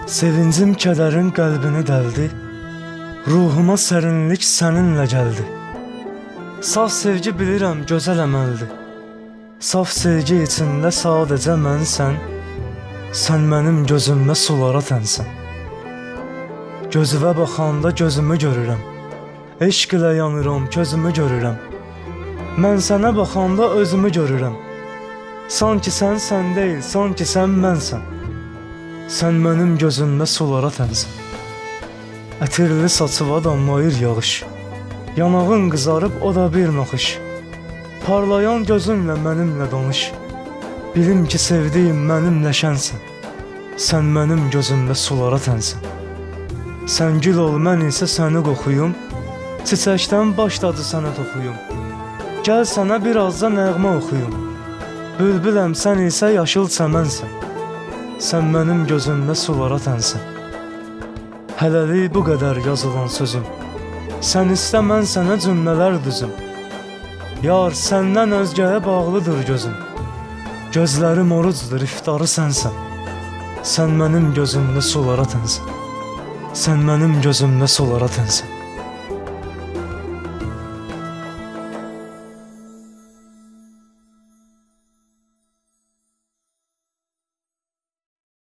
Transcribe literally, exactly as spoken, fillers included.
Sevincim kədərin qəlbini dəldi, ruhuma sərinlik səninlə gəldi. Saf sevgi bilirəm gözəl əməldir, saf sevgi içində sadəcə mənsən, sən mənim gözümdə sulara tənsən. Gözüvə baxanda gözümü görürəm, eşq ilə yanıram, közümü görürəm. Mən sənə baxanda özümü görürəm, sanki sən sən deyil, sanki sən mənsən. Sən mənim gözümdə sulara tənsən. Ətirli saçıva damlayır yağış, yanağın qızarıb o da bir naxış. Parlayan gözünlə mənimlə danış, bilim ki sevdiyim mənimlə şənsən. Sən mənim gözümdə sulara tənsən. Sən gül ol, mən isə səni qoxuyum, çiçəkdən başladı sənə toxuyum. Gəl sənə birazca nəğmə oxuyum, bülbüləm sən isə yaşıl çəmənsən. Sən mənim gözümdə sulara tənsən. Hələlik bu qədər yazılan sözüm, sən istə mən sənə cümlələr düzüm. Yar, səndən özgəyə bağlıdır gözüm, gözlərim orucdur, iftarı sənsən. Sən mənim gözümdə sulara tənsən. Sən mənim gözümdə sulara tənsən.